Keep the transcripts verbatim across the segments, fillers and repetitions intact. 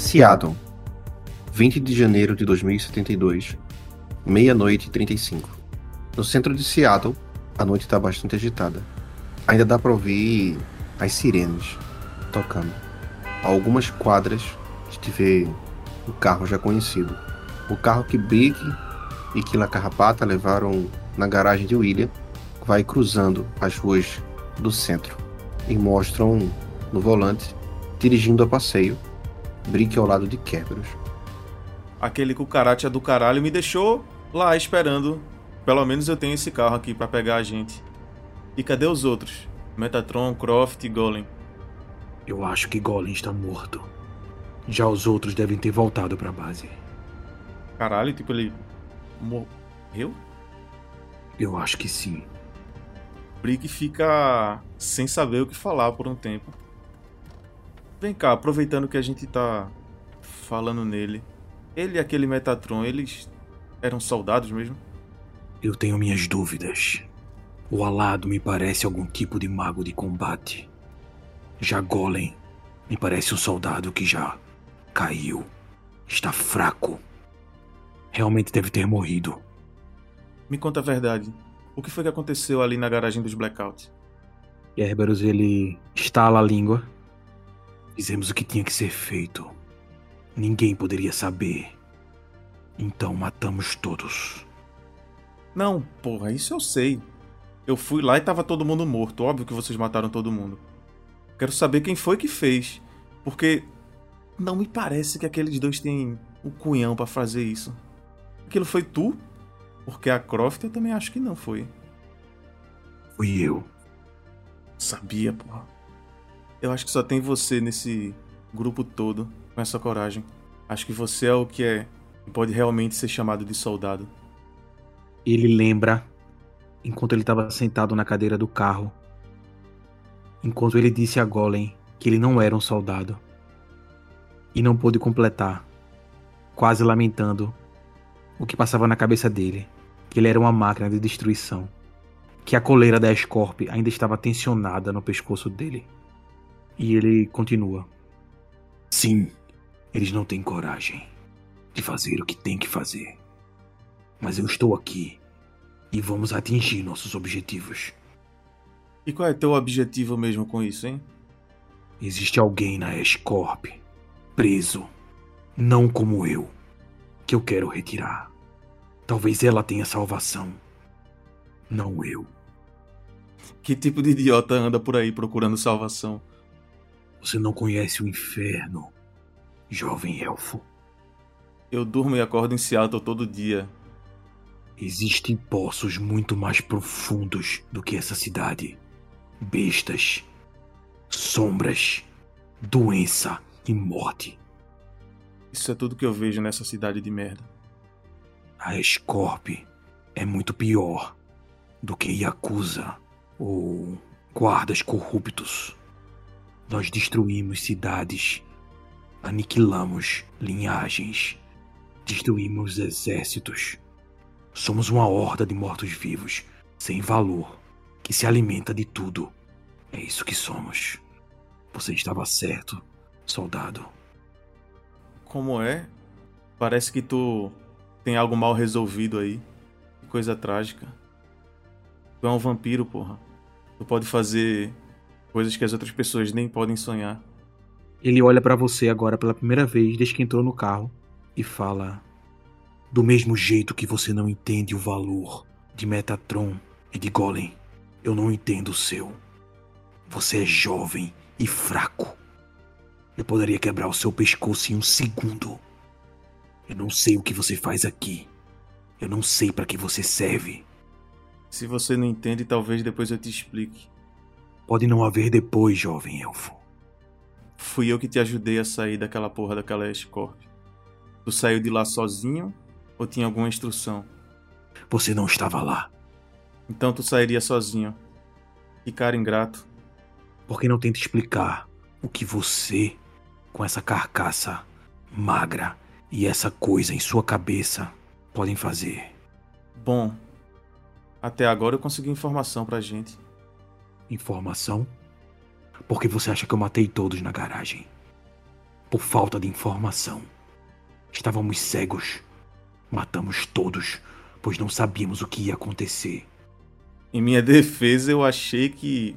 Seattle, vinte de janeiro de dois mil e setenta e dois, meia-noite e trinta e cinco. No centro de Seattle, a noite está bastante agitada. Ainda dá para ouvir as sirenes tocando. A algumas quadras a gente vê um carro já conhecido. O carro que Brick e Killa Carrapata levaram na garagem de William vai cruzando as ruas do centro e mostram no volante, dirigindo a passeio, Brick ao lado de Kerberos. Aquele cucaracha do caralho me deixou lá esperando. Pelo menos eu tenho esse carro aqui pra pegar a gente. E cadê os outros? Metatron, Croft e Golem. Eu acho que Golem está morto. Já os outros devem ter voltado pra base. Caralho, tipo, ele morreu? Eu acho que sim. Brick fica sem saber o que falar por um tempo. Vem cá, aproveitando que a gente tá falando nele. Ele e aquele Metatron, eles eram soldados mesmo? Eu tenho minhas dúvidas. O alado me parece algum tipo de mago de combate. Já Golem me parece um soldado que já caiu. Está fraco. Realmente deve ter morrido. Me conta a verdade. O que foi que aconteceu ali na garagem dos Blackout? Kerberos, ele estala a língua. Fizemos o que tinha que ser feito. Ninguém poderia saber. Então matamos todos. Não, porra, isso eu sei. Eu fui lá e tava todo mundo morto. Óbvio que vocês mataram todo mundo. Quero saber quem foi que fez. Porque não me parece que aqueles dois têm o cunhão pra fazer isso. Aquilo foi tu? Porque a Croft eu também acho que não foi. Fui eu. Sabia, porra. Eu acho que só tem você nesse grupo todo com essa coragem. Acho que você é o que é que pode realmente ser chamado de soldado. Ele lembra, enquanto ele estava sentado na cadeira do carro, enquanto ele disse a Golem que ele não era um soldado. E não pôde completar, quase lamentando o que passava na cabeça dele, que ele era uma máquina de destruição, que a coleira da Escorp ainda estava tensionada no pescoço dele. E ele continua. Sim, eles não têm coragem de fazer o que tem que fazer. Mas eu estou aqui e vamos atingir nossos objetivos. E qual é teu objetivo mesmo com isso, hein? Existe alguém na Escorp, preso, não como eu, que eu quero retirar. Talvez ela tenha salvação, não eu. Que tipo de idiota anda por aí procurando salvação? Você não conhece o inferno, jovem elfo? Eu durmo e acordo em Seattle todo dia. Existem poços muito mais profundos do que essa cidade. Bestas, sombras, doença e morte. Isso é tudo que eu vejo nessa cidade de merda. A Escorp é muito pior do que Yakuza ou guardas corruptos. Nós destruímos cidades, aniquilamos linhagens, destruímos exércitos. Somos uma horda de mortos-vivos, sem valor, que se alimenta de tudo. É isso que somos. Você estava certo, soldado. Como é? Parece que tu tem algo mal resolvido aí. Que coisa trágica. Tu é um vampiro, porra. Tu pode fazer coisas que as outras pessoas nem podem sonhar. Ele olha pra você agora pela primeira vez desde que entrou no carro e fala: do mesmo jeito que você não entende o valor de Metatron e de Golem, eu não entendo o seu. Você é jovem e fraco. Eu poderia quebrar o seu pescoço em um segundo. Eu não sei o que você faz aqui. Eu não sei pra que você serve. Se você não entende, talvez depois eu te explique. Pode não haver depois, jovem elfo. Fui eu que te ajudei a sair daquela porra daquela Escorp. Tu saiu de lá sozinho ou tinha alguma instrução? Você não estava lá. Então tu sairia sozinho. Que cara ingrato. Por que não tenta explicar o que você, com essa carcaça magra e essa coisa em sua cabeça, podem fazer? Bom, até agora eu consegui informação pra gente. Informação? Por que você acha que eu matei todos na garagem? por falta de informação. Estávamos cegos. Matamos todos, pois não sabíamos o que ia acontecer. Em minha defesa, eu achei que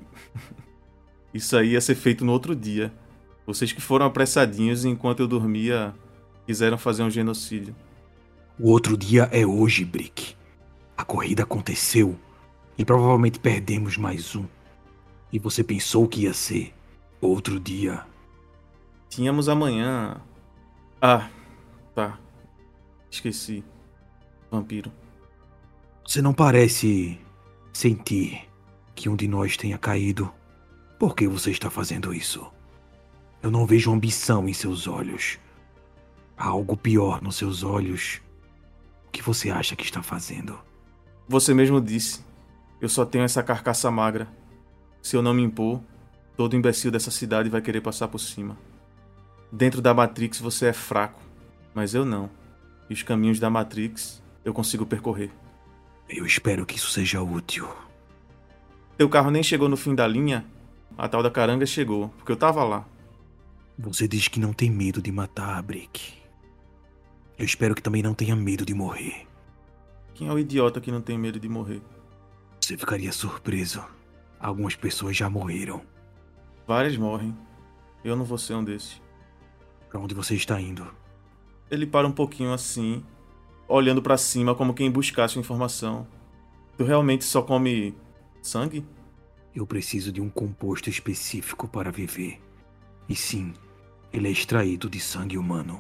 isso aí ia ser feito no outro dia. Vocês que foram apressadinhos enquanto eu dormia, quiseram fazer um genocídio. O outro dia é hoje, Brick. A corrida aconteceu e provavelmente perdemos mais um. E você pensou que ia ser outro dia. Tínhamos amanhã... Ah, tá. Esqueci. Vampiro. Você não parece sentir que um de nós tenha caído. Por que você está fazendo isso? Eu não vejo ambição em seus olhos. Há algo pior nos seus olhos. O que você acha que está fazendo? Você mesmo disse. Eu só tenho essa carcaça magra. Se eu não me impor, todo imbecil dessa cidade vai querer passar por cima. Dentro da Matrix você é fraco, mas eu não. E os caminhos da Matrix eu consigo percorrer. Eu espero que isso seja útil. Teu carro nem chegou no fim da linha, a tal da caranga chegou, porque eu tava lá. Você diz que não tem medo de matar, Brick. Eu espero que também não tenha medo de morrer. Quem é o idiota que não tem medo de morrer? Você ficaria surpreso. Algumas pessoas já morreram. Várias morrem. Eu não vou ser um desses. Pra onde você está indo? Ele para um pouquinho assim, olhando pra cima como quem buscasse informação. Tu realmente só come sangue? Eu preciso de um composto específico para viver. E sim, ele é extraído de sangue humano.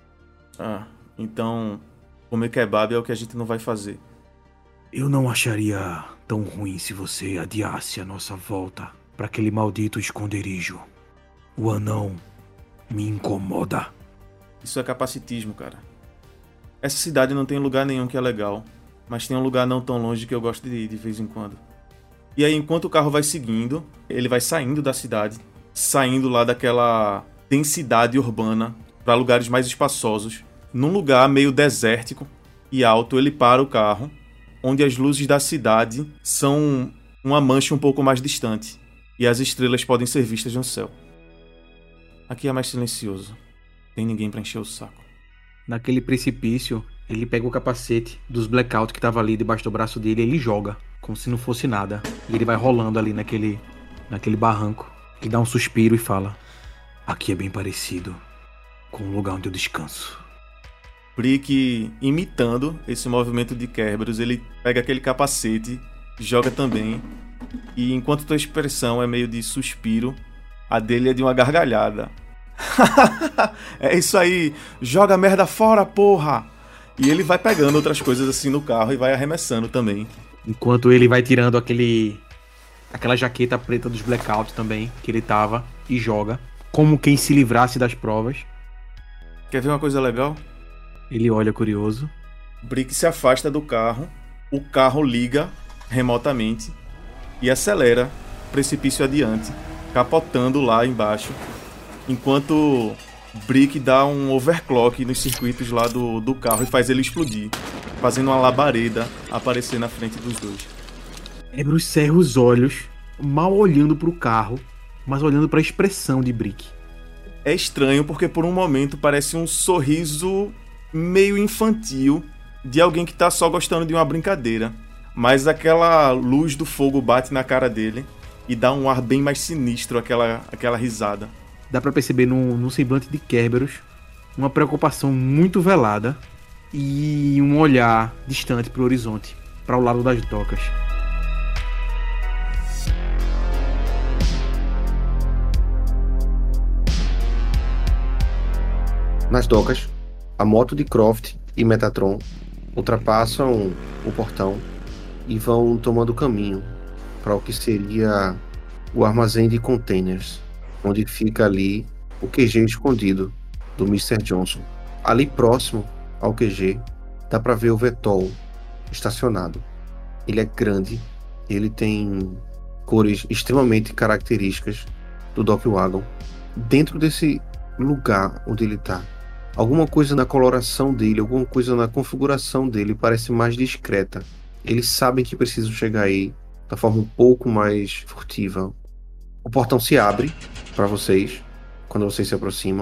Ah, então comer kebab é o que a gente não vai fazer. Eu não acharia tão ruim se você adiasse a nossa volta para aquele maldito esconderijo. O anão me incomoda. Isso é capacitismo, cara. Essa cidade não tem lugar nenhum que é legal, mas tem um lugar não tão longe que eu gosto de ir de vez em quando. E aí, enquanto o carro vai seguindo, ele vai saindo da cidade, saindo lá daquela densidade urbana para lugares mais espaçosos. Num lugar meio desértico e alto, ele para o carro, onde as luzes da cidade são uma mancha um pouco mais distante e as estrelas podem ser vistas no céu. Aqui é mais silencioso. Tem ninguém pra encher o saco. Naquele precipício, ele pega o capacete dos blackout que tava ali debaixo do braço dele e ele joga, como se não fosse nada. E ele vai rolando ali naquele, naquele barranco. Ele dá um suspiro e fala: aqui é bem parecido com o lugar onde eu descanso. Brick, imitando esse movimento de Kerberos, ele pega aquele capacete, joga também. E enquanto tua expressão é meio de suspiro, a dele é de uma gargalhada. É isso aí, joga a merda fora, porra! E ele vai pegando outras coisas assim no carro e vai arremessando também. Enquanto ele vai tirando aquele aquela jaqueta preta dos blackout também, que ele tava, e joga, como quem se livrasse das provas. Quer ver uma coisa legal? Ele olha curioso. Brick se afasta do carro, o carro liga remotamente e acelera precipício adiante, capotando lá embaixo, enquanto Brick dá um overclock nos circuitos lá do, do carro e faz ele explodir, fazendo uma labareda aparecer na frente dos dois. Kerberos cerra os olhos, mal olhando pro carro, mas olhando pra expressão de Brick. É estranho porque por um momento parece um sorriso meio infantil de alguém que tá só gostando de uma brincadeira, mas aquela luz do fogo bate na cara dele e dá um ar bem mais sinistro aquela, aquela risada. Dá pra perceber no, no semblante de Kerberos uma preocupação muito velada e um olhar distante pro horizonte, para o lado das docas. Nas docas, a moto de Croft e Metatron ultrapassam o portão e vão tomando caminho para o que seria o armazém de containers, onde fica ali o Q G escondido do mister Johnson. Ali próximo ao Q G, dá para ver o V TOL estacionado. Ele é grande, ele tem cores extremamente características do Dock Wagon. Dentro desse lugar onde ele está, alguma coisa na coloração dele, alguma coisa na configuração dele parece mais discreta. Eles sabem que precisam chegar aí da forma um pouco mais furtiva. O portão se abre para vocês quando vocês se aproximam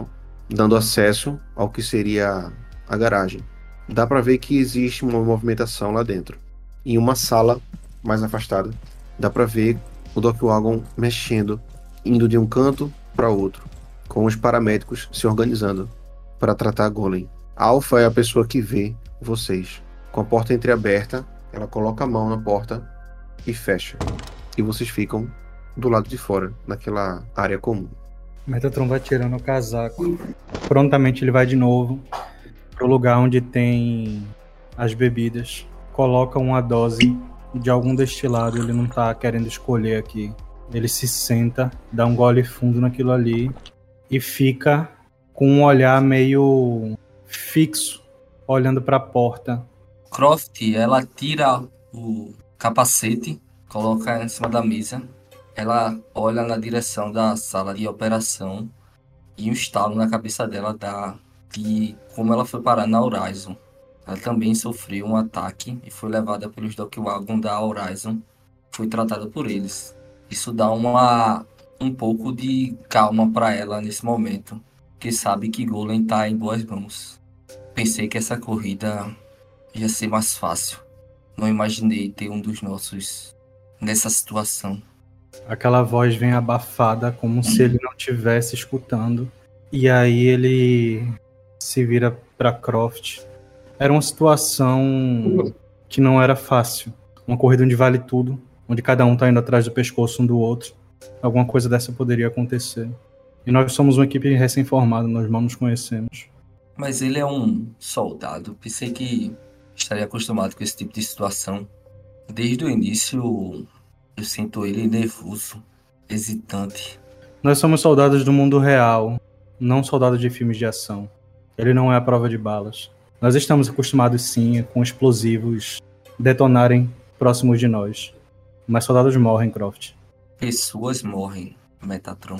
dando acesso ao que seria a garagem. Dá pra ver que existe uma movimentação lá dentro. Em uma sala mais afastada, dá pra ver o Doc Wagon mexendo, indo de um canto para outro, com os paramédicos se organizando para tratar a Golem. A Alpha é a pessoa que vê vocês. Com a porta entreaberta, ela coloca a mão na porta e fecha. E vocês ficam do lado de fora, naquela área comum. Metatron vai tirando o casaco. Prontamente ele vai de novo pro lugar onde tem as bebidas. Coloca uma dose de algum destilado, ele não tá querendo escolher aqui. Ele se senta, dá um gole fundo naquilo ali e fica com um olhar meio fixo, olhando para a porta. Croft, ela tira o capacete, coloca em cima da mesa. Ela olha na direção da sala de operação e um estalo na cabeça dela dá de como ela foi parar na Horizon. Ela também sofreu um ataque e foi levada pelos Doc Wagon da Horizon. Foi tratada por eles. Isso dá uma, um pouco de calma para ela nesse momento, porque sabe que Golem tá em boas mãos. Pensei que essa corrida ia ser mais fácil. Não imaginei ter um dos nossos nessa situação. Aquela voz vem abafada, como se ele não estivesse escutando. E aí ele se vira para Croft. Era uma situação que não era fácil. Uma corrida onde vale tudo, onde cada um tá indo atrás do pescoço um do outro. Alguma coisa dessa poderia acontecer. E nós somos uma equipe recém-formada, nós mal nos conhecemos. Mas ele é um soldado. Pensei que estaria acostumado com esse tipo de situação. Desde o início, eu sinto ele nervoso, hesitante. Nós somos soldados do mundo real, não soldados de filmes de ação. Ele não é a prova de balas. Nós estamos acostumados, sim, com explosivos detonarem próximos de nós. Mas soldados morrem, Croft. Pessoas morrem, Metatron.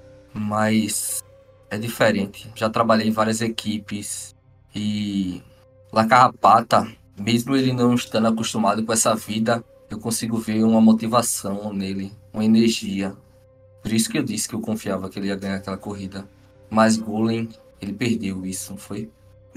Mas é diferente. Já trabalhei em várias equipes e La Carrapata, mesmo ele não estando acostumado com essa vida, eu consigo ver uma motivação nele, uma energia. Por isso que eu disse que eu confiava que ele ia ganhar aquela corrida. Mas Golem, ele perdeu isso, não foi?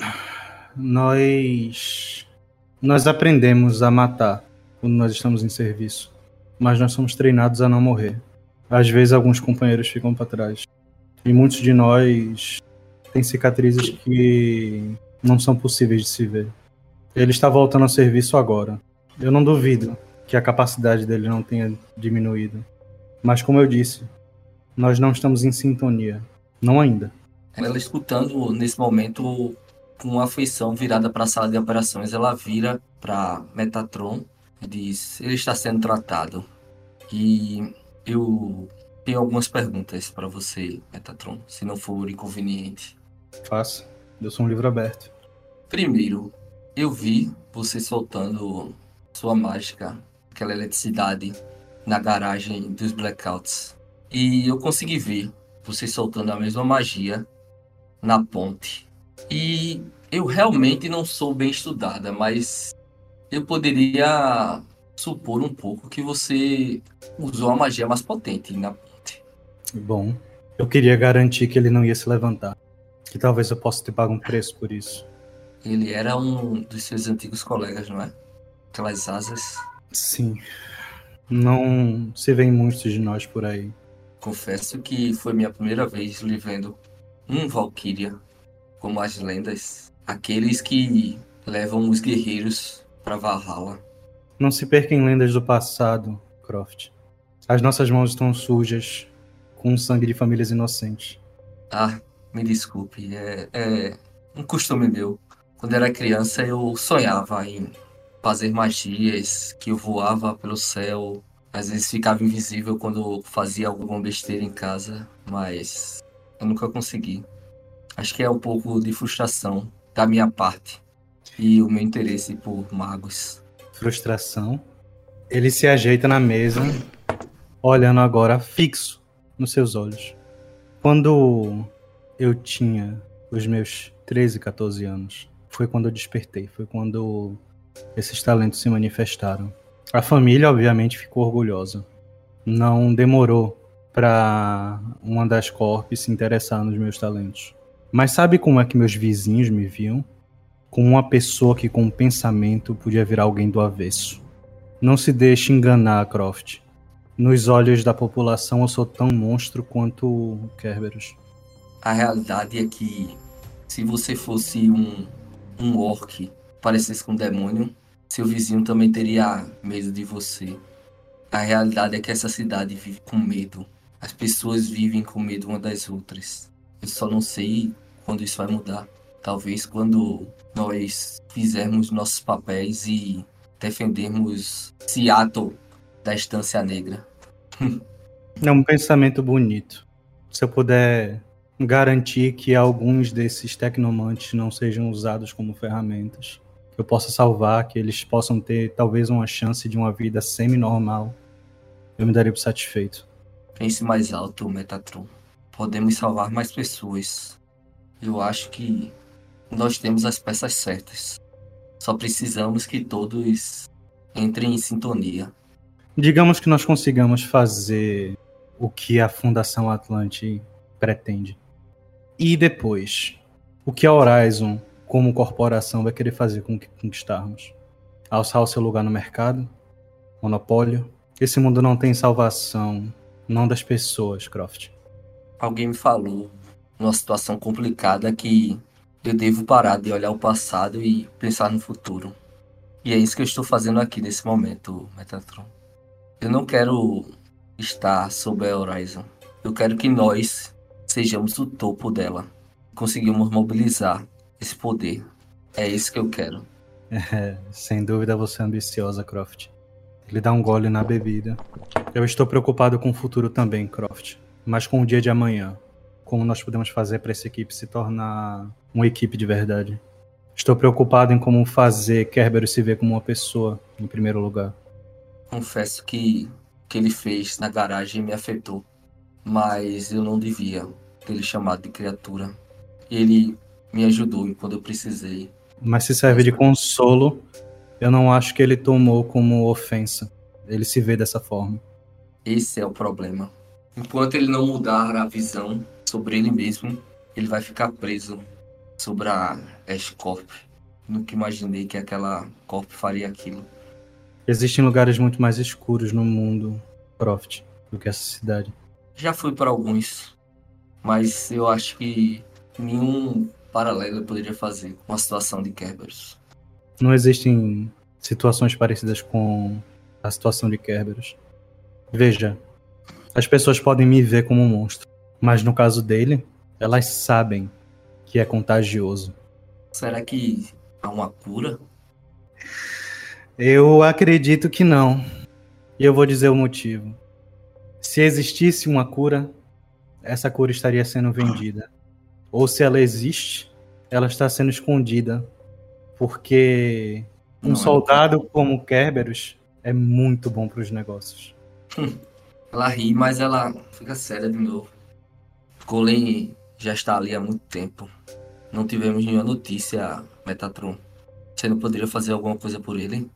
Nós... Nós aprendemos a matar quando nós estamos em serviço. Mas nós somos treinados a não morrer. Às vezes alguns companheiros ficam para trás. E muitos de nós têm cicatrizes que não são possíveis de se ver. Ele está voltando ao serviço agora. Eu não duvido que a capacidade dele não tenha diminuído. Mas como eu disse, nós não estamos em sintonia. Não ainda. Ela escutando nesse momento com uma afeição virada para a sala de operações, ela vira para Metatron e diz: ele está sendo tratado. E eu tenho algumas perguntas para você, Metatron, se não for inconveniente. Faça. Eu sou um livro aberto. Primeiro, eu vi você soltando sua mágica, aquela eletricidade, na garagem dos Blackouts. E eu consegui ver você soltando a mesma magia na ponte. E eu realmente não sou bem estudada, mas eu poderia supor um pouco que você usou a magia mais potente na ponte. Bom, eu queria garantir que ele não ia se levantar. Que talvez eu possa ter pago um preço por isso. Ele era um dos seus antigos colegas, não é? Aquelas asas. Sim. Não se vêem muitos de nós por aí. Confesso que foi minha primeira vez lhe vendo um Valkyria, como as lendas. Aqueles que levam os guerreiros para Valhalla. Não se perca em lendas do passado, Croft. As nossas mãos estão sujas, com o sangue de famílias inocentes. Ah, me desculpe, é, é um costume meu. Quando era criança eu sonhava em fazer magias, que eu voava pelo céu. Às vezes ficava invisível quando fazia alguma besteira em casa, mas eu nunca consegui. Acho que é um pouco de frustração da minha parte e o meu interesse por magos. Frustração? Ele se ajeita na mesa, olhando agora fixo nos seus olhos. Quando eu tinha os meus treze, catorze anos, foi quando eu despertei, foi quando esses talentos se manifestaram. A família, obviamente, ficou orgulhosa. Não demorou para uma das corpos se interessar nos meus talentos. Mas sabe como é que meus vizinhos me viam? Como uma pessoa que com um pensamento podia virar alguém do avesso. Não se deixe enganar, Croft. Nos olhos da população eu sou tão monstro quanto o Kerberos. A realidade é que se você fosse um, um orc, parecesse com um demônio, seu vizinho também teria medo de você. A realidade é que essa cidade vive com medo. As pessoas vivem com medo uma das outras. Eu só não sei quando isso vai mudar. Talvez quando nós fizermos nossos papéis e defendermos Seattle da Estância Negra. É um pensamento bonito. Se eu puder garantir que alguns desses tecnomantes não sejam usados como ferramentas, que eu possa salvar, que eles possam ter talvez uma chance de uma vida semi-normal, eu me daria por satisfeito. Pense mais alto, Metatron. Podemos salvar mais pessoas. Eu acho que nós temos as peças certas. Só precisamos que todos entrem em sintonia. Digamos que nós consigamos fazer o que a Fundação Atlante pretende. E depois, o que a Horizon, como corporação, vai querer fazer com que conquistarmos? Alçar o seu lugar no mercado? Monopólio? Esse mundo não tem salvação, não das pessoas, Croft. Alguém me falou, numa situação complicada, que eu devo parar de olhar o passado e pensar no futuro. E é isso que eu estou fazendo aqui nesse momento, Metatron. Eu não quero estar sob a Horizon. Eu quero que nós sejamos o topo dela. Conseguimos mobilizar esse poder. É isso que eu quero. É, sem dúvida você é ambiciosa, Croft. Ele dá um gole na bebida. Eu estou preocupado com o futuro também, Croft. Mas com o dia de amanhã. Como nós podemos fazer para essa equipe se tornar uma equipe de verdade. Estou preocupado em como fazer Kerberos se ver como uma pessoa, em primeiro lugar. Confesso que o que ele fez na garagem me afetou. Mas eu não devia ter ele chamado de criatura. Ele me ajudou quando eu precisei. Mas se serve de consolo, eu não acho que ele tomou como ofensa. Ele se vê dessa forma. Esse é o problema. Enquanto ele não mudar a visão sobre ele mesmo, ele vai ficar preso sobre a Ash Corp. Nunca imaginei que aquela Corp faria aquilo. Existem lugares muito mais escuros no mundo, Croft, do que essa cidade. Já fui para alguns, mas eu acho que nenhum paralelo eu poderia fazer com a situação de Kerberos. Não existem situações parecidas com a situação de Kerberos. Veja, as pessoas podem me ver como um monstro, mas no caso dele, elas sabem que é contagioso. Será que há uma cura? Eu acredito que não. E eu vou dizer o motivo. Se existisse uma cura, essa cura estaria sendo vendida. Ou se ela existe, ela está sendo escondida. Porque um Não, soldado como Kerberos é muito bom para os negócios. Ela ri, mas ela fica séria de novo. Golem já está ali há muito tempo. Não tivemos nenhuma notícia, Metatron. Você não poderia fazer alguma coisa por ele?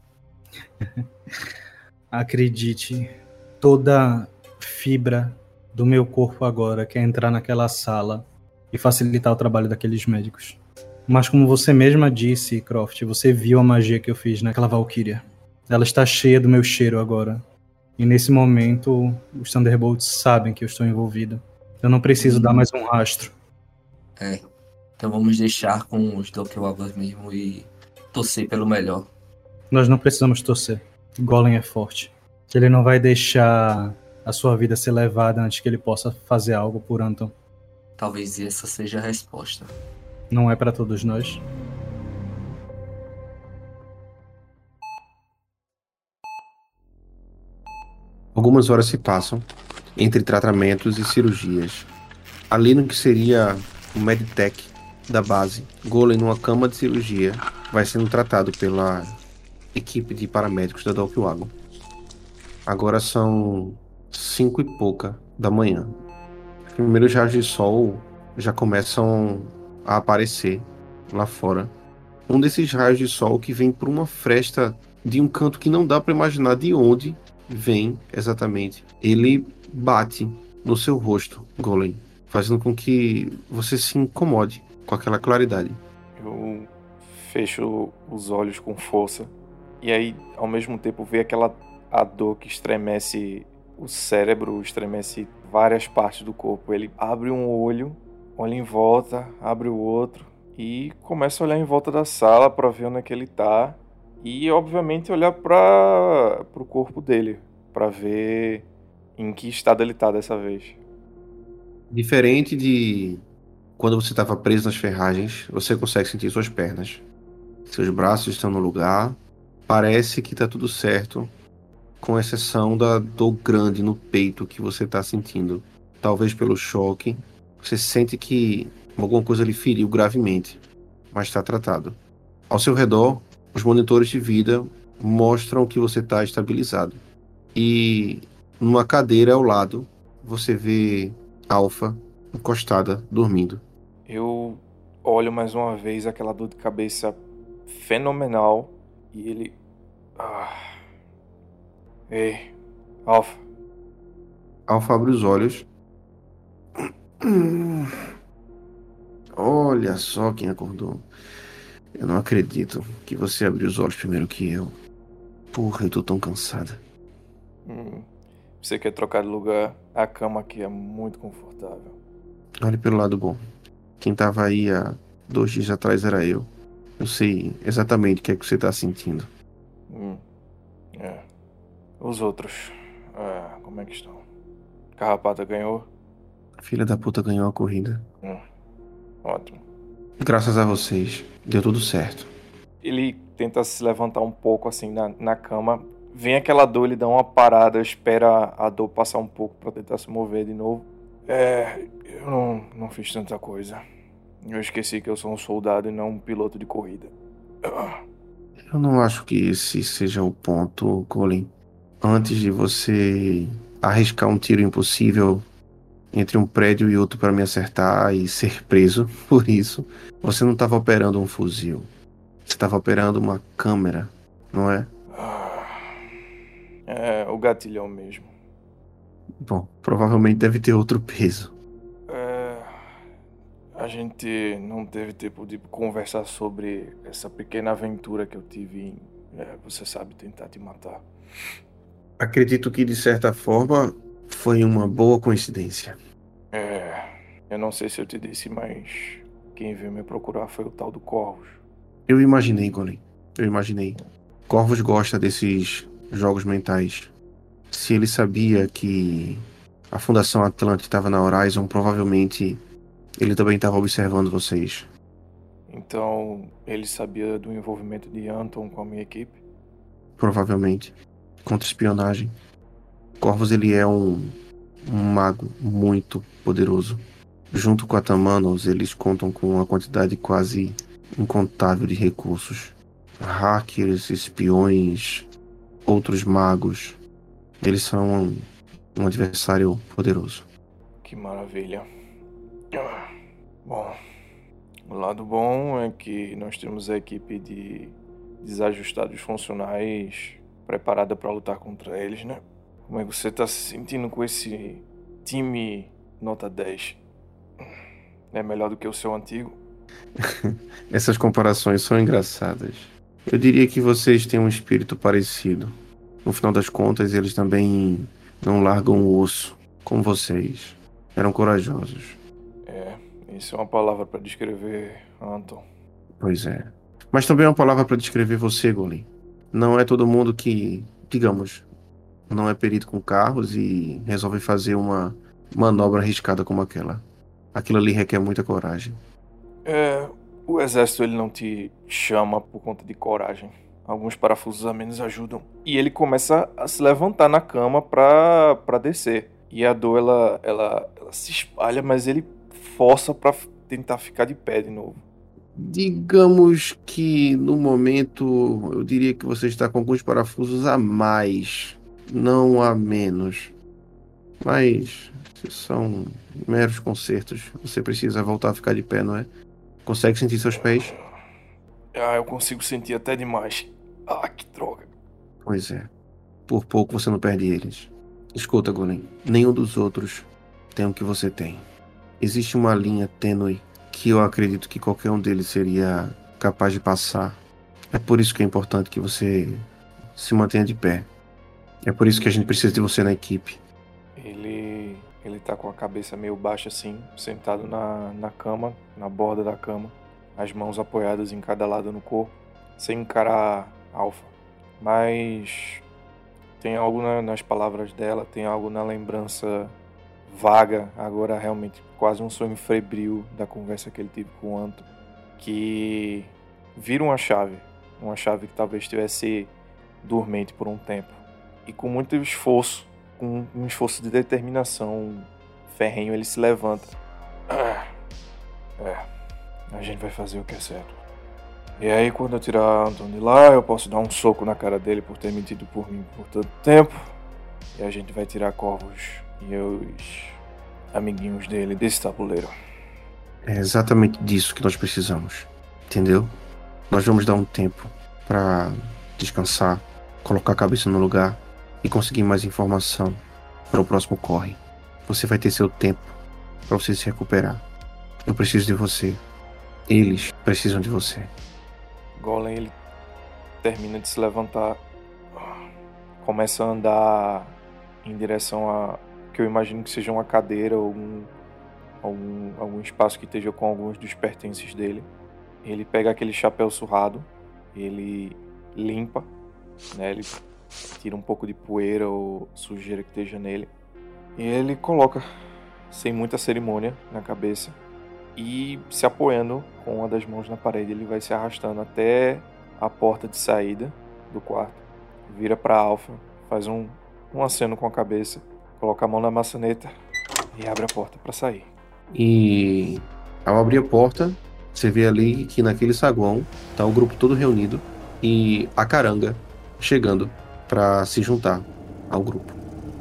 Acredite, toda fibra do meu corpo agora quer entrar naquela sala e facilitar o trabalho daqueles médicos. Mas como você mesma disse, Croft, você viu a magia que eu fiz naquela Valkyria. Ela está cheia do meu cheiro agora. E nesse momento, os Thunderbolts sabem que eu estou envolvido. Eu não preciso hum. dar mais um rastro. É, então vamos deixar com os Dockwaggles mesmo e torcer pelo melhor. Nós não precisamos torcer. Golem é forte. Ele não vai deixar a sua vida ser levada antes que ele possa fazer algo por Anton. Talvez essa seja a resposta. Não é para todos nós. Algumas horas se passam entre tratamentos e cirurgias. Ali no que seria o medtech da base, Golem, numa cama de cirurgia, vai sendo tratado pela equipe de paramédicos da Dockwagon. Agora são cinco e pouca da manhã. Os primeiros raios de sol já começam a aparecer lá fora. Um desses raios de sol que vem por uma fresta de um canto que não dá para imaginar de onde vem exatamente. Ele bate no seu rosto, Golem. fazendo com que você se incomode com aquela claridade. Eu fecho os olhos com força. E aí, ao mesmo tempo, vê aquela a dor que estremece o cérebro, estremece várias partes do corpo. Ele abre um olho, olha em volta, abre o outro e começa a olhar em volta da sala para ver onde é que ele tá. E, obviamente, olhar para o corpo dele, para ver em que estado ele tá dessa vez. Diferente de quando você estava preso nas ferragens, você consegue sentir suas pernas. Seus braços estão no lugar. Parece que tá tudo certo, com exceção da dor grande no peito que você tá sentindo. Talvez pelo choque, você sente que alguma coisa lhe feriu gravemente, mas está tratado. Ao seu redor, os monitores de vida mostram que você está estabilizado. E numa cadeira ao lado, você vê Alpha encostada, dormindo. Eu olho mais uma vez aquela dor de cabeça fenomenal e ele... Ah. Ei, Alpha. Alpha abre os olhos. Olha só quem acordou. Eu não acredito que você abriu os olhos primeiro que eu. Porra, eu tô tão cansada. Hum, você quer trocar de lugar? A cama aqui é muito confortável. Olhe pelo lado bom. Quem tava aí há dois dias atrás era eu. Eu sei exatamente o que é que você tá sentindo. Hum, é. Os outros, é, como é que estão? Carrapata ganhou? A filha da puta ganhou a corrida. Hum, ótimo. Graças a vocês, deu tudo certo. Ele tenta se levantar um pouco assim na, na cama. Vem aquela dor, ele dá uma parada, espera a dor passar um pouco pra tentar se mover de novo. É, eu não, não fiz tanta coisa. Eu esqueci que eu sou um soldado e não um piloto de corrida. Eu não acho que esse seja o ponto, Colin. Antes de você arriscar um tiro impossível entre um prédio e outro para me acertar e ser preso por isso, você não estava operando um fuzil. Você estava operando uma câmera, não é? É, o gatilhão mesmo. Bom, provavelmente deve ter outro peso. É, a gente não teve tempo de conversar sobre essa pequena aventura que eu tive em, é, você sabe, tentar te matar. Acredito que, de certa forma, foi uma boa coincidência. É, eu não sei se eu te disse, mas quem veio me procurar foi o tal do Corvus. Eu imaginei, Colin. Eu imaginei. Corvus gosta desses jogos mentais. Se ele sabia que a Fundação Atlante estava na Horizon, provavelmente ele também estava observando vocês. Então, ele sabia do envolvimento de Anton com a minha equipe? Provavelmente. Contra-espionagem. Corvus, ele é um, um mago muito poderoso. Junto com a Tamanos, eles contam com uma quantidade quase incontável de recursos. Hackers, espiões, outros magos. Eles são um, um adversário poderoso. Que maravilha. Bom, o lado bom é que nós temos a equipe de desajustados funcionais preparada para lutar contra eles, né? Como é que você tá se sentindo com esse time nota dez? É melhor do que o seu antigo? Essas comparações são engraçadas. Eu diria que vocês têm um espírito parecido. No final das contas, eles também não largam o osso, como vocês. Eram corajosos. É, isso é uma palavra para descrever Anton. Pois é. Mas também é uma palavra para descrever você, Golem. Não é todo mundo que, digamos, não é perito com carros e resolve fazer uma manobra arriscada como aquela. Aquilo ali requer muita coragem. É, o exército ele não te chama por conta de coragem. Alguns parafusos a menos ajudam. E ele começa a se levantar na cama pra, pra descer. E a dor, ela, ela, ela se espalha, mas ele força pra tentar ficar de pé de novo. Digamos que, no momento, eu diria que você está com alguns parafusos a mais, não a menos. Mas são meros consertos. Você precisa voltar a ficar de pé, não é? Consegue sentir seus pés? Ah, eu consigo sentir até demais. Ah, que droga. Pois é. Por pouco você não perde eles. Escuta, Golem. Nenhum dos outros tem o que você tem. existe uma linha tênue que eu acredito que qualquer um deles seria capaz de passar. É por isso que é importante que você se mantenha de pé. É por isso que a gente precisa de você na equipe. Ele, ele tá com a cabeça meio baixa assim, sentado na, na cama, na borda da cama, as mãos apoiadas em cada lado no corpo, sem encarar Alpha. Mas tem algo na, nas palavras dela, tem algo na lembrança vaga, agora realmente quase um sonho febril da conversa que ele teve com o Anto, que vira uma chave, uma chave que talvez estivesse dormente por um tempo. E com muito esforço, com um esforço de determinação ferrenho, ele se levanta. É, a gente vai fazer o que é certo. E aí quando eu tirar Anton de lá, eu posso dar um soco na cara dele por ter mentido por mim por tanto tempo. E a gente vai tirar Corvus e os amiguinhos dele desse tabuleiro. É exatamente disso que nós precisamos. Entendeu? Nós vamos dar um tempo pra descansar, colocar a cabeça no lugar e conseguir mais informação para o próximo corre. Você vai ter seu tempo para você se recuperar. Eu preciso de você. Eles precisam de você. Golem, ele termina de se levantar, começa a andar em direção a que eu imagino que seja uma cadeira ou algum, algum, algum espaço que esteja com alguns dos pertences dele. Ele pega aquele chapéu surrado, ele limpa, né, ele tira um pouco de poeira ou sujeira que esteja nele, e ele coloca, sem muita cerimônia, na cabeça, e se apoiando com uma das mãos na parede, ele vai se arrastando até a porta de saída do quarto, vira para Alpha, faz um, um aceno com a cabeça, coloca a mão na maçaneta e abre a porta para sair. E ao abrir a porta, você vê ali que naquele saguão tá o grupo todo reunido e a Caranga chegando para se juntar ao grupo.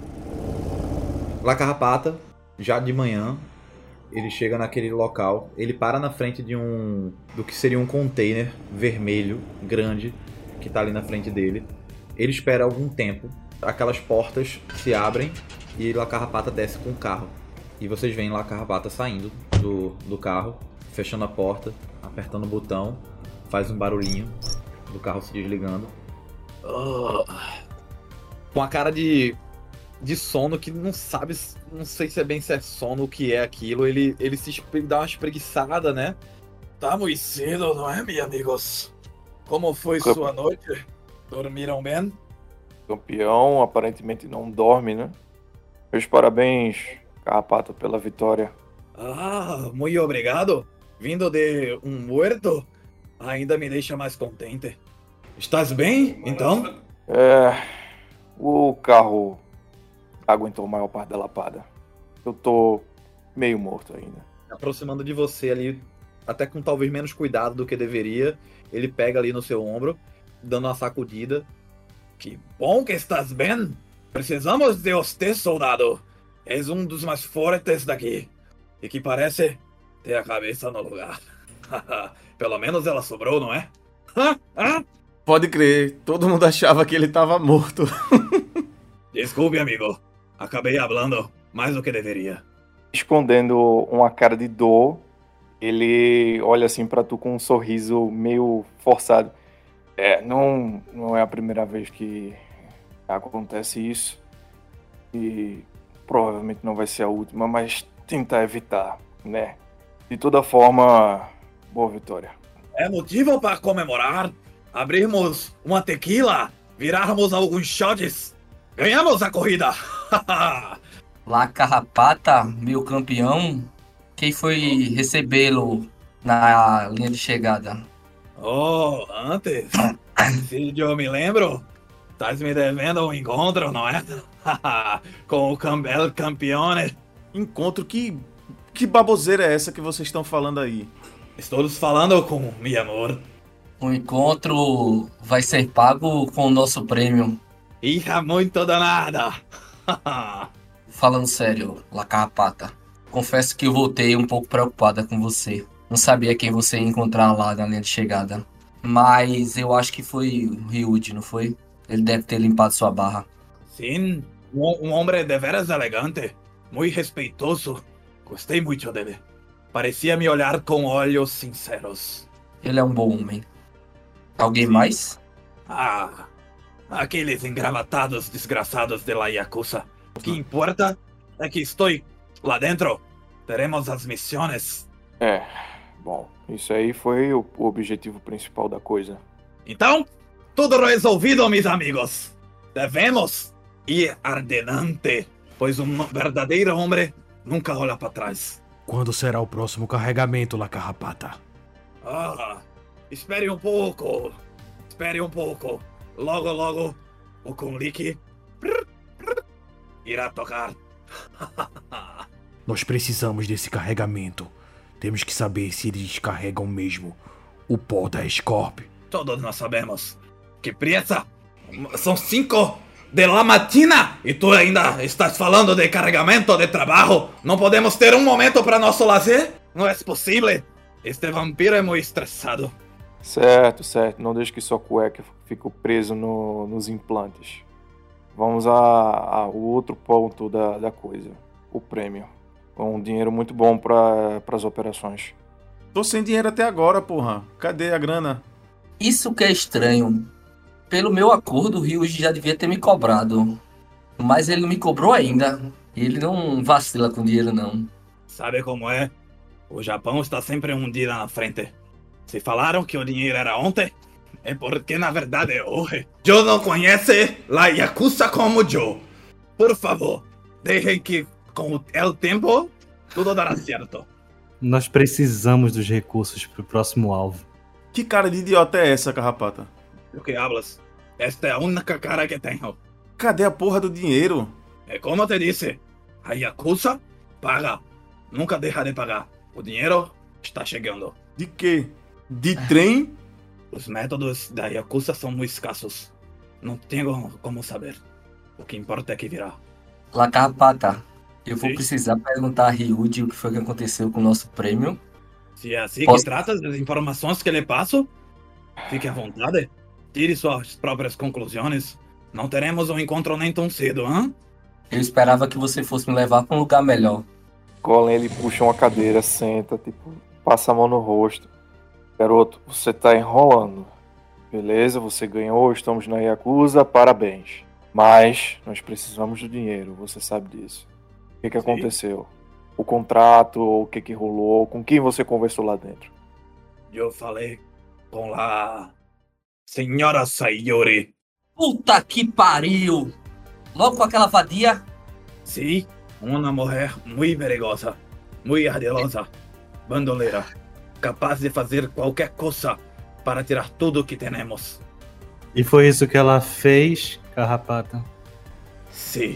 La Carrapata, já de manhã, ele chega naquele local, ele para na frente de um do que seria um container vermelho, grande, que tá ali na frente dele. Ele espera algum tempo, aquelas portas se abrem e La Carrapata desce com o carro. E vocês veem La Carrapata saindo do, do carro, fechando a porta, apertando o botão, faz um barulhinho do carro se desligando. Uh, com a cara de, de sono que não sabe, não sei se é bem se é sono, o que é aquilo. Ele, ele se ele dá uma espreguiçada, né? Tá muito cedo, não é, meus amigos? Como foi Camp... sua noite? Dormiram bem? Campeão aparentemente não dorme, né? Meus parabéns, Carrapata, pela vitória. Ah, muito obrigado. Vindo de um muerto, ainda me deixa mais contente. Estás bem, então? É... O carro aguentou a maior parte da lapada. Eu tô meio morto ainda. Aproximando de você ali, até com talvez menos cuidado do que deveria, ele pega ali no seu ombro, dando uma sacudida. Que bom que estás bem. Precisamos de você, soldado. És um dos mais fortes daqui. E que parece ter a cabeça no lugar. Pelo menos ela sobrou, não é? Pode crer, todo mundo achava que ele tava morto. Desculpe, amigo. Acabei falando mais do que deveria. Escondendo uma cara de dor, ele olha assim pra tu com um sorriso meio forçado. É, não, não é a primeira vez que acontece isso. E provavelmente não vai ser a última, mas tentar evitar, né? De toda forma, boa vitória. É motivo para comemorar. Abrirmos uma tequila, virarmos alguns shots. Ganhamos a corrida. La Carrapata, meu campeão, quem foi recebê-lo na linha de chegada? Oh, antes, se eu me lembro, estás me devendo um encontro, não é? Com o Campbell Campione. Encontro? Que, que baboseira é essa que vocês estão falando aí? Estou falando com meu amor. O encontro vai ser pago com o nosso prêmio. Hija muito danada. Falando sério, La Carrapata, confesso que eu voltei um pouco preocupada com você. Não sabia quem você ia encontrar lá na linha de chegada. Mas eu acho que foi o Ryuji, não foi? Ele deve ter limpado sua barra. Sim, um, um homem de veras elegante, muito respeitoso. Gostei muito dele. Parecia me olhar com olhos sinceros. Ele é um bom homem. Alguém mais? Ah, aqueles engravatados desgraçados de la Yakuza. O que importa é que estou lá dentro. Teremos as missões. É, bom, isso aí foi o, o objetivo principal da coisa. Então, tudo resolvido, meus amigos. Devemos ir adelante, pois um verdadeiro homem nunca olha para trás. Quando será o próximo carregamento, La Carrapata? Ah, espere um pouco. Espere um pouco. Logo, logo, o Kunlik irá tocar. Nós precisamos desse carregamento. Temos que saber se eles carregam mesmo o pó da Scorp. Todos nós sabemos. Que pressa! São cinco de la matina e tu ainda estás falando de carregamento de trabalho? Não podemos ter um momento para nosso lazer? Não é possível. Este vampiro é muito estressado. Certo, certo. Não deixe que sua cueca fique preso no, nos implantes. Vamos ao outro ponto da, da coisa. O prêmio. Um dinheiro muito bom para as operações. Tô sem dinheiro até agora, porra. Cadê a grana? Isso que é estranho. Pelo meu acordo, o Ryuji já devia ter me cobrado. Mas ele não me cobrou ainda. Ele não vacila com dinheiro, não. Sabe como é? O Japão está sempre um dia na frente. Se falaram que o dinheiro era ontem, é porque na verdade é hoje. Eu não conheço a Yakuza como eu. Por favor, deixem que com o tempo tudo dará certo. Nós precisamos dos recursos pro próximo alvo. Que cara de idiota é essa, Carrapata? O que hablas? Esta é a única cara que tenho. Cadê a porra do dinheiro? É como te disse, a Yakuza paga. Nunca deixa de pagar. O dinheiro está chegando. De quê? De trem? Os métodos da Yakuza são muito escassos. Não tenho como saber. O que importa é que virá. La Carrapata, eu vou Sim. precisar perguntar a Ryuji o que foi que aconteceu com o nosso prêmio. Se é assim Posso- que trata das informações que lhe passo, fique à vontade. Tire suas próprias conclusões. Não teremos um encontro nem tão cedo, hã? Eu esperava que você fosse me levar para um lugar melhor. Golem, ele puxa uma cadeira, senta, tipo, passa a mão no rosto. Garoto, você tá enrolando. Beleza, você ganhou, estamos na Yakuza, parabéns. Mas nós precisamos do dinheiro, você sabe disso. O que que Sim. aconteceu? O contrato, o que que rolou, com quem você conversou lá dentro? Eu falei com a senhora Sayori. Puta que pariu! Logo com aquela vadia. Sim, uma mulher muito perigosa, muito ardilosa, bandoleira, capaz de fazer qualquer coisa para tirar tudo que temos. E foi isso que ela fez, Carrapata. Sim,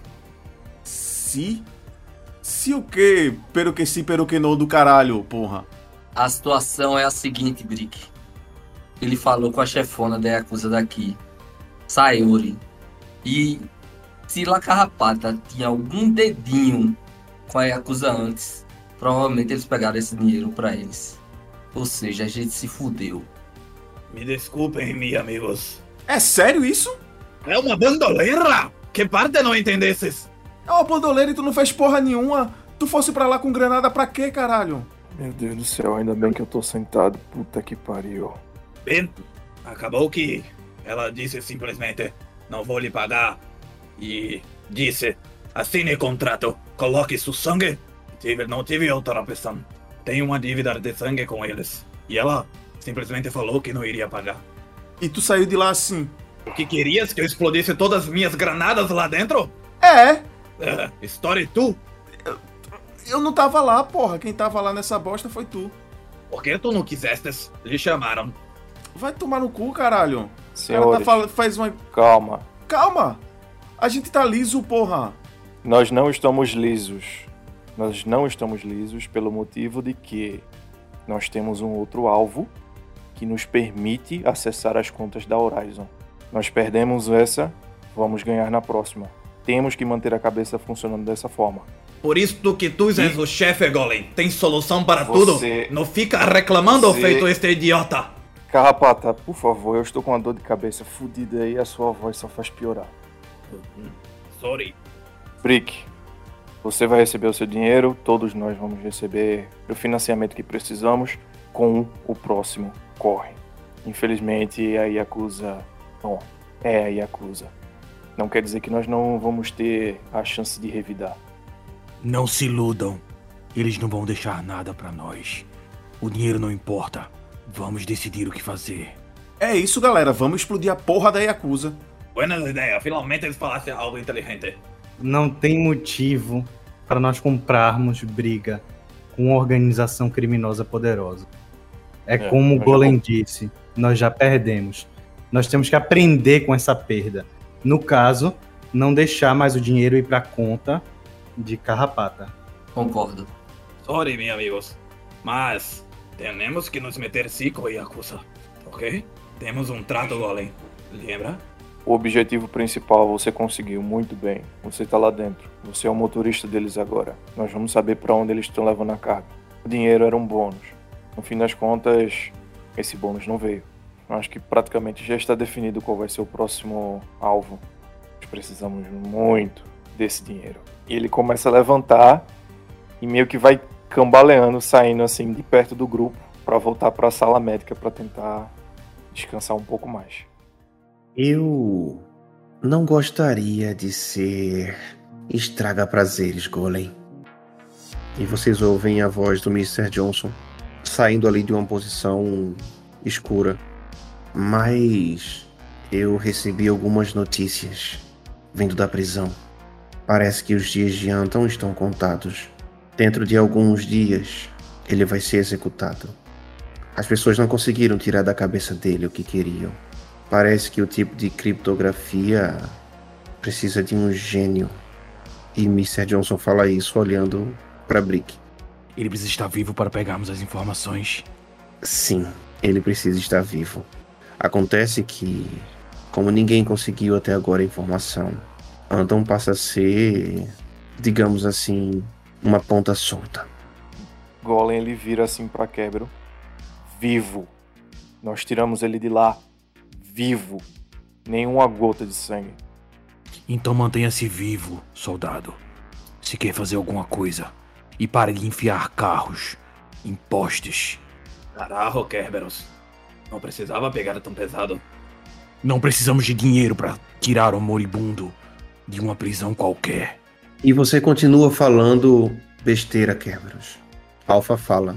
Se? Se o quê? Pero que si, pero que não do caralho, porra. A situação é a seguinte, Brick. Ele falou com a chefona da Yakuza daqui, Sayori. E se La Carrapata tinha algum dedinho com a Yakuza antes, provavelmente eles pegaram esse dinheiro pra eles. Ou seja, a gente se fudeu. me desculpem, meus amigos. É sério isso? É uma bandoleira? Que parte não entendesses? É uma bandoleira e tu não fez porra nenhuma. Tu fosse pra lá com granada pra quê, caralho? Meu Deus do céu, ainda bem que eu tô sentado. Puta que pariu. Bem, acabou que ela disse simplesmente, não vou lhe pagar. E disse, assine contrato, coloque seu sangue. Tive, não tive outra opção. Tenho uma dívida de sangue com eles. E ela simplesmente falou que não iria pagar. E tu saiu de lá assim? O que querias? Que eu explodisse todas as minhas granadas lá dentro? É, É, história tu? eu não tava lá, porra. Quem tava lá nessa bosta foi tu. Por que tu não quisestes? Lhe chamaram. Vai tomar no cu, caralho. O cara tá Senhores, falando, faz uma... calma. Calma! A gente tá liso, porra. Nós não estamos lisos. Nós não estamos lisos pelo motivo de que nós temos um outro alvo que nos permite acessar as contas da Horizon. Nós perdemos essa, vamos ganhar na próxima. Temos que manter a cabeça funcionando dessa forma. Por isso que tu és E- o chefe, Golem. Tem solução para Você- tudo. Não fica reclamando Você- feito este idiota. Carrapata, por favor, eu estou com uma dor de cabeça fodida e a sua voz só faz piorar. Sorry. Brick, Você vai receber o seu dinheiro, todos nós vamos receber o financiamento que precisamos com o próximo corre. Infelizmente, a Yakuza... Bom, é a Yakuza. Não quer dizer que nós não vamos ter a chance de revidar. Não se iludam. Eles não vão deixar nada pra nós. O dinheiro não importa. Vamos decidir o que fazer. É isso, galera. Vamos explodir a porra da Yakuza. Buena ideia. Finalmente eles falassem algo inteligente. Não tem motivo para nós comprarmos briga com uma organização criminosa poderosa. É, É, como o nós já Golem vamos- disse, nós já perdemos. Nós temos que aprender com essa perda. No caso, não deixar mais o dinheiro ir para conta de Carrapata. Concordo. Sorry, meus amigos. Mas temos que nos meter sim com a Yakuza, ok? Temos um trato, Golem. Lembra? O objetivo principal você conseguiu muito bem. Você tá lá dentro. Você é o motorista deles agora. Nós vamos saber para onde eles estão levando a carga. O dinheiro era um bônus. No fim das contas, esse bônus não veio. Eu acho que praticamente já está definido qual vai ser o próximo alvo. Nós precisamos muito desse dinheiro. E ele começa a levantar e meio que vai cambaleando, saindo assim de perto do grupo para voltar para a sala médica para tentar descansar um pouco mais. Eu não gostaria de ser estraga-prazeres, Golem. E vocês ouvem a voz do mister Johnson saindo ali de uma posição escura. Mas eu recebi algumas notícias vindo da prisão. Parece que os dias de Anton estão contados. Dentro de alguns dias, ele vai ser executado. As pessoas não conseguiram tirar da cabeça dele o que queriam. Parece que o tipo de criptografia precisa de um gênio. E mister Johnson fala isso olhando para Brick. Ele precisa estar vivo para pegarmos as informações. Sim, ele precisa estar vivo. Acontece que, como ninguém conseguiu até agora a informação, Anton passa a ser, digamos assim, uma ponta solta. Golem ele vira assim pra Quebro. Vivo. Nós tiramos ele de lá. Vivo. Nenhuma gota de sangue. Então mantenha-se vivo, soldado. Se quer fazer alguma coisa. E pare de enfiar carros em postes. Carajo, Kerberos. Não precisava pegar tão pesado. Não precisamos de dinheiro para tirar o moribundo de uma prisão qualquer. E você continua falando besteira, Kerberos. Alpha fala,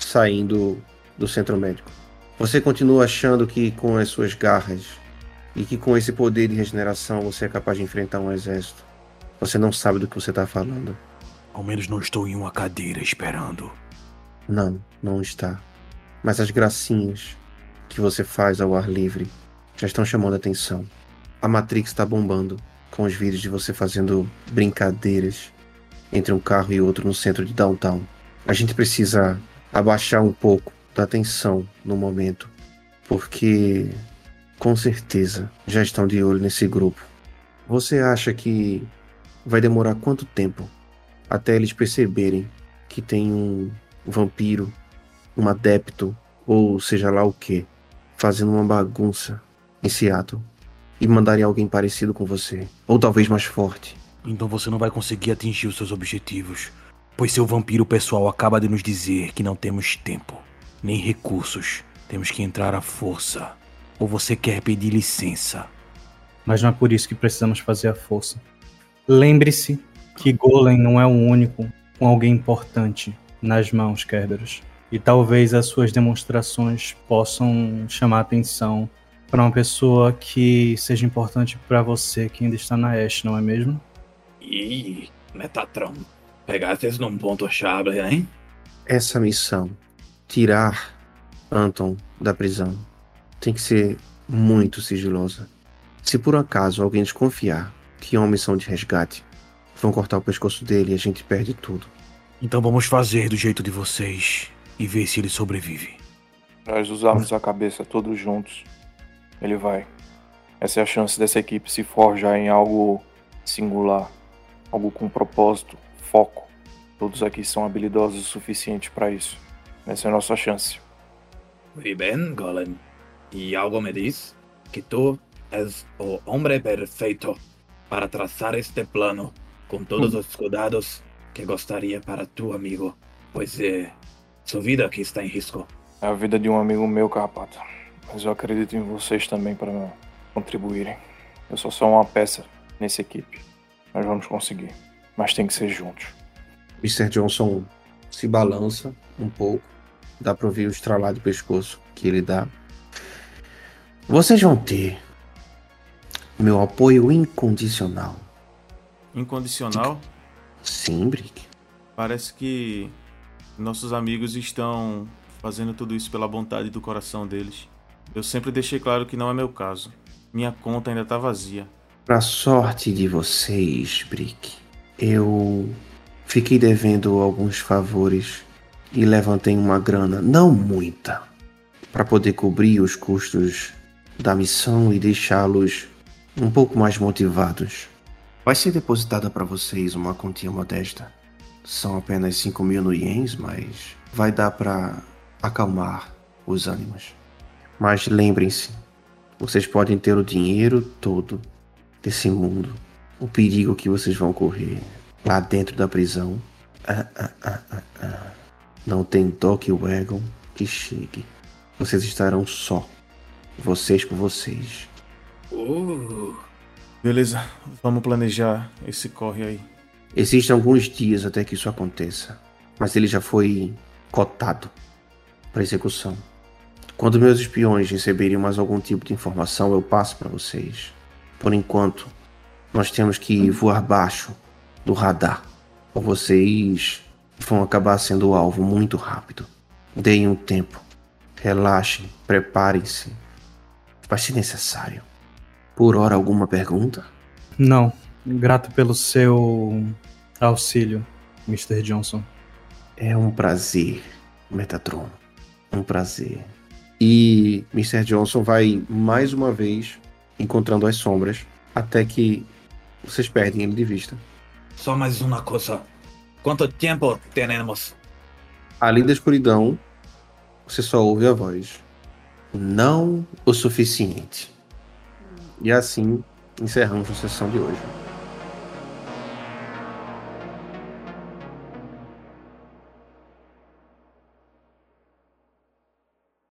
saindo do centro médico. Você continua achando que com as suas garras e que com esse poder de regeneração você é capaz de enfrentar um exército. Você não sabe do que você está falando. Ao menos não estou em uma cadeira esperando. Não, não está. Mas as gracinhas que você faz ao ar livre já estão chamando a atenção. A Matrix está bombando com os vídeos de você fazendo brincadeiras entre um carro e outro no centro de downtown. A gente precisa abaixar um pouco da tensão no momento, porque com certeza já estão de olho nesse grupo. Você acha que vai demorar quanto tempo até eles perceberem que tem um vampiro, um adepto, ou seja lá o que, fazendo uma bagunça em Seattle e mandarem alguém parecido com você, ou talvez mais forte? Então você não vai conseguir atingir os seus objetivos, pois seu vampiro pessoal acaba de nos dizer que não temos tempo, nem recursos. Temos que entrar à força. Ou você quer pedir licença? Mas não é por isso que precisamos fazer a força. Lembre-se que Golem não é o único com alguém importante nas mãos, Kerberos. E talvez as suas demonstrações possam chamar atenção para uma pessoa que seja importante para você que ainda está na Ash, não é mesmo? Ih, Metatron. Pegastes num ponto-chave, hein? Essa missão, tirar Anton da prisão, tem que ser muito sigilosa. Se por acaso alguém desconfiar que é uma missão de resgate, vão cortar o pescoço dele e a gente perde tudo. Então vamos fazer do jeito de vocês e ver se ele sobrevive. Nós usamos a cabeça todos juntos. Ele vai. Essa é a chance dessa equipe se forjar em algo singular. Algo com propósito, foco. Todos aqui são habilidosos o suficiente para isso. Essa é a nossa chance. Muy bem, Golem. E algo me diz que tu és o homem perfeito para traçar este plano com todos os cuidados que gostaria para tu amigo, pois é sua vida que está em risco. É a vida de um amigo meu, Carrapato. Mas eu acredito em vocês também para contribuírem. Eu só sou uma peça nessa equipe. Nós vamos conseguir. Mas tem que ser juntos. mister Johnson se balança um pouco. Dá pra ouvir o estralar do pescoço que ele dá. Vocês vão ter meu apoio incondicional. Incondicional? Sim, Brick. Parece que nossos amigos estão fazendo tudo isso pela vontade do coração deles. Eu sempre deixei claro que não é meu caso. Minha conta ainda tá vazia. Pra sorte de vocês, Brick, eu fiquei devendo alguns favores e levantei uma grana, não muita, para poder cobrir os custos da missão e deixá-los um pouco mais motivados. Vai ser depositada para vocês uma quantia modesta. São apenas cinco mil no ienes, mas vai dar para acalmar os ânimos. Mas lembrem-se, vocês podem ter o dinheiro todo desse mundo. O perigo que vocês vão correr lá dentro da prisão. Ah, ah, ah, ah, ah. Não tem Doc Wagon que chegue. Vocês estarão só. Vocês com vocês. Uh. Beleza, vamos planejar esse corre aí. Existem alguns dias até que isso aconteça, mas ele já foi cotado para execução. Quando meus espiões receberem mais algum tipo de informação, eu passo para vocês. Por enquanto, nós temos que voar baixo do radar, ou vocês vão acabar sendo o alvo muito rápido. Deem um tempo, relaxem, preparem-se. Vai ser necessário. Por hora, alguma pergunta? Não. Grato pelo seu auxílio, mister Johnson. É um prazer, Metatron. Um prazer. E mister Johnson vai mais uma vez encontrando as sombras até que vocês perdem ele de vista. Só mais uma coisa. Quanto tempo temos? Além da escuridão, você só ouve a voz. Não o suficiente. E assim encerramos a sessão de hoje.